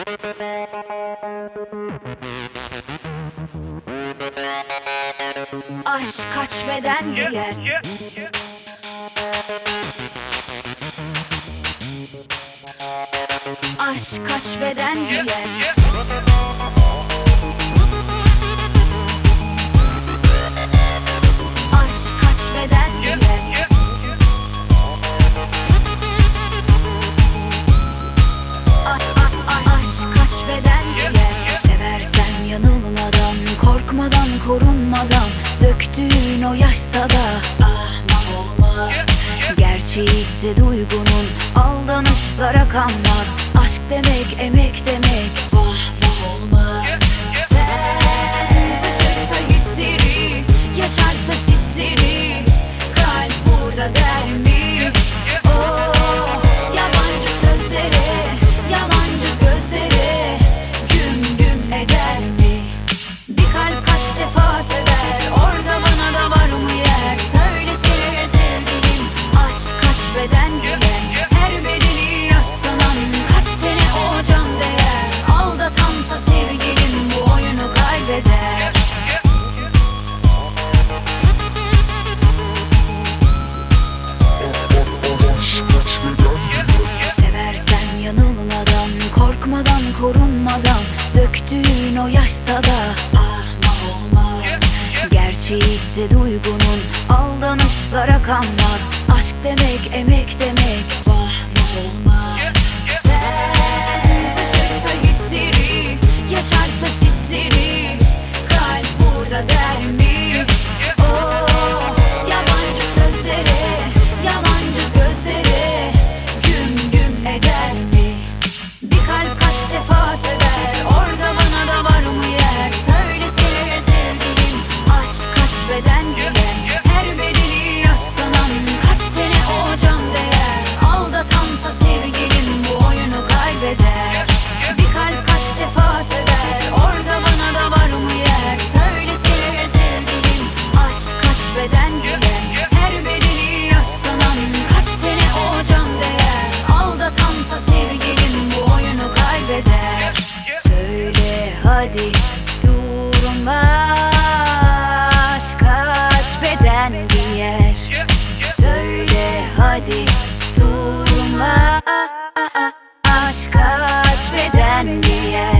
Aşk kaç beden giyer. Aşk kaç beden giyer. Aşk kaç beden giyer. Aşk kaç beden giyer. Seversen yanılmadan, korkmadan, korunmadan, döktüğün o yaşsa da ahmak olmaz. Gerçeği ise duygunun, aldanışlara kanmaz. Aşk demek emek demek, vah vah olmaz. Sen taşırsa hisleri, yaşarsa sisleri, kalp burada der mi? Oh, yabancı sözlere, yalancı gözlere güm güm eder mi? Bir kalp kaç defa sever, orada bana da var mı yer? Söylesene sevgilim, aşk kaç beden giyer. Her bedeni yaş sanan, kaç tane o can değer. Aldatansa sevgilim bu oyunu kaybeder. Seversen yanılmadan, korkmadan, korunmadan, döktüğün o yaşsa da ahmak olmaz. Gerçeği ise duygunun, aldanışlara kanmaz. Aşk demek emek demek, vah vah olmaz. Sen taşırsa hisleri, yaşarsa sisleri, kalp burada der mi? Oh, yabancı sözlere, yalancı gözlere güm güm eder mi? Bir kalp kaç defa sever, orada bana da var mı yer? Söylesene sevgilim, aşk kaç beden giyer. Her bedeni yaş sanan, kaç tane o can değer. Aldatansa sevgilim bu oyunu kaybeder. Bir kalp kaç defa sever, orada bana da var mı yer? Söylesene sevgilim, aşk kaç beden giyer. Her bedeni yaş sanan, kaç tane o can değer. Aldatansa sevgilim bu oyunu kaybeder. Söyle hadi durma, aşk kaç beden giyer. Söyle hadi durma, aşk kaç beden giyer.